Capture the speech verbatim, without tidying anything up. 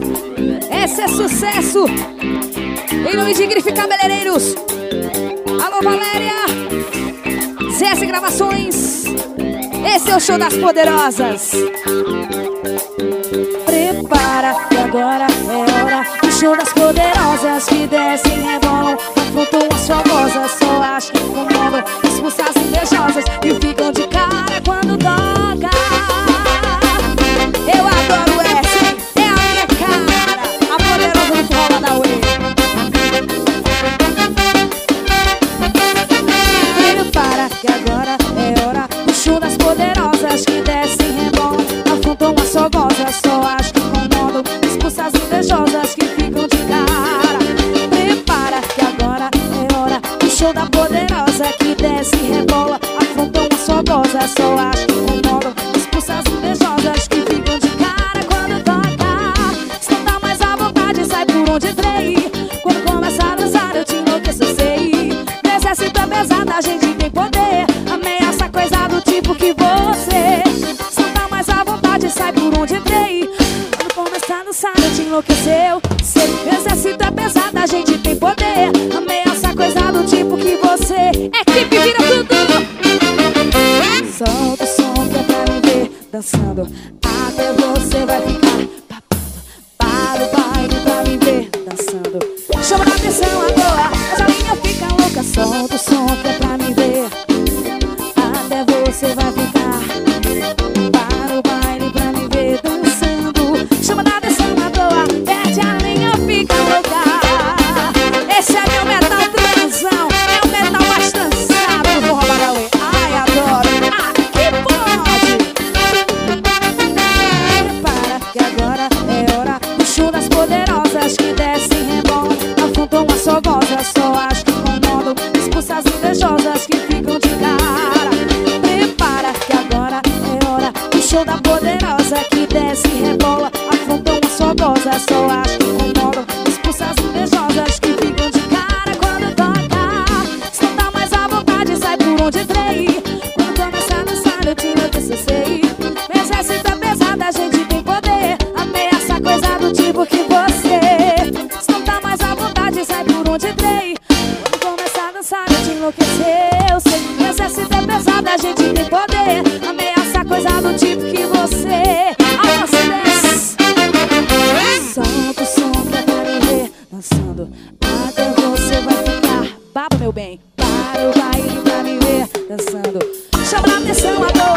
Esse é sucesso. Em nome de Grife Cabeleireiros. Alô, Valéria. Z S Gravações. Esse é o show das poderosas. Prepara, que agora é hora do show das poderosas que descem e rebolam, afrontam as famosas, só acham que incomodam, expulsam as invejosas e ficam de cara quando toca. Eu adoro essa, é a minha cara, a poderosa do forró da Uê. Prepara, que agora é hora do show das poderosas que descem e rebolam, afrontam as fogosas, só acham que incomodam, expulsam as invejosas que ficam de cara. Prepara, que agora é hora do show da poderosa que desce e rebola, afrontam as fogosas, só acham que incomodam, expulsam as invejosas que ficam de cara quando toca. Se não dá mais à vontade, sai por onde entrei. Quando começa a dançar, eu te enlouqueço, eu sei. Meu exército é pesado, a gente tem poder, ameaça coisa do tipo que você. Se não dá mais à vontade, sai por onde entrei. Quando começa a dançar, eu te enlouqueceu. Sei, meu exército é pesado, a gente tem poder, ameaça coisa do tipo que você. Equipe, vira tudo. Solta o som que é pra me ver dançando, até você vai ficar babando. Para o baile pra me ver dançando, chama a atenção à toa, essa linha fica louca. Solta o som que é pra me ver, até você vai ficar. Para o baile pra me ver dançando, chama a atenção à toa, pede a linha fica louca. Esse é meu metal transão, é o metal mais dançado do forró Barauê. Ai, adoro, aqui pode. Prepara, que agora é hora do show das poderosas que descem e rebolam, afrontam as fogosas, só acham que incomodam, expulsam as invejosas que ficam de cara. Prepara, que agora é hora do show da poderosa que desce e rebola, afrontam as fogosas, só acham que incomodam, expulsam as invejosas que ficam de cara quando toca. Se não dá mais à vontade, sai por onde entrei. Quando começa a dançar, eu te enlouqueço, eu sei. Meu exército é pesado, a gente tem poder, ameaça coisa do tipo que você. Se não dá mais à vontade, sai por onde entrei. Quando começa a dançar, eu te enlouquecer, eu sei. Meu exército é pesado, a gente tem poder, ameaça coisa do tipo que você. A vocês. Solta o som que é pra me ver dançando, até você vai ficar baba, meu bem. Para o baile pra me ver dançando, chama a atenção à toa,